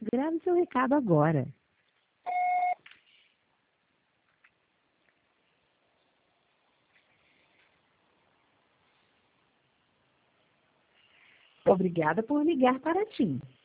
grave seu recado agora. Obrigada por ligar para TIM.